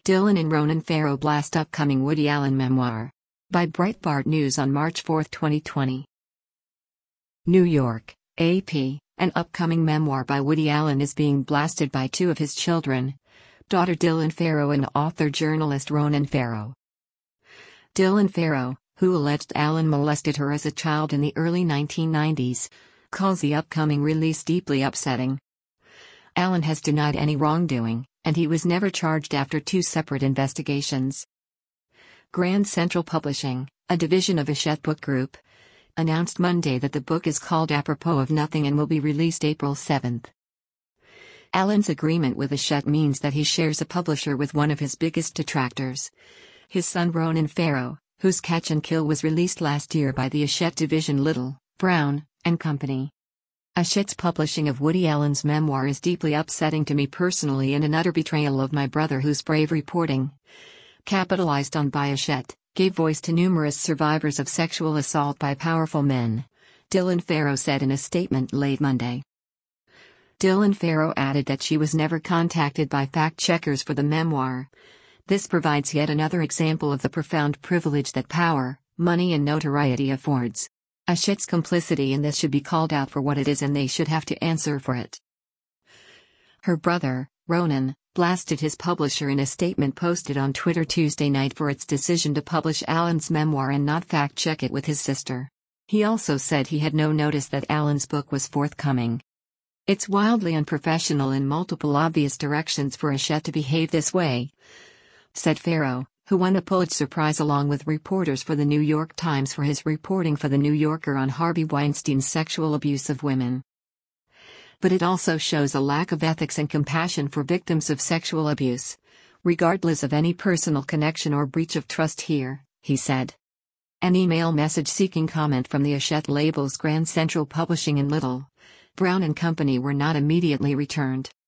Dylan and Ronan Farrow blast upcoming Woody Allen memoir. By Breitbart News on March 4, 2020. New York, AP. An upcoming memoir by Woody Allen is being blasted by two of his children, daughter Dylan Farrow and author-journalist Ronan Farrow. Dylan Farrow, who alleged Allen molested her as a child in the early 1990s, calls the upcoming release deeply upsetting. Allen has denied any wrongdoing, and he was never charged after two separate investigations. Grand Central Publishing, a division of Hachette Book Group, announced Monday that the book is called Apropos of Nothing and will be released April 7. Allen's agreement with Hachette means that he shares a publisher with one of his biggest detractors, his son Ronan Farrow, whose Catch and Kill was released last year by the Hachette division Little, Brown, and Company. Hachette's publishing of Woody Allen's memoir is deeply upsetting to me personally and an utter betrayal of my brother whose brave reporting, capitalized on by Hachette, gave voice to numerous survivors of sexual assault by powerful men, Dylan Farrow said in a statement late Monday. Dylan Farrow added that she was never contacted by fact-checkers for the memoir. This provides yet another example of the profound privilege that power, money and notoriety affords. Hachette's complicity in this should be called out for what it is and they should have to answer for it. Her brother, Ronan, blasted his publisher in a statement posted on Twitter Tuesday night for its decision to publish Allen's memoir and not fact-check it with his sister. He also said he had no notice that Allen's book was forthcoming. It's wildly unprofessional in multiple obvious directions for Hachette to behave this way, said Farrow, who won a Pulitzer Prize along with reporters for the New York Times for his reporting for The New Yorker on Harvey Weinstein's sexual abuse of women. But it also shows a lack of ethics and compassion for victims of sexual abuse, regardless of any personal connection or breach of trust here, he said. An email message seeking comment from the Hachette labels Grand Central Publishing and Little, Brown and Company were not immediately returned.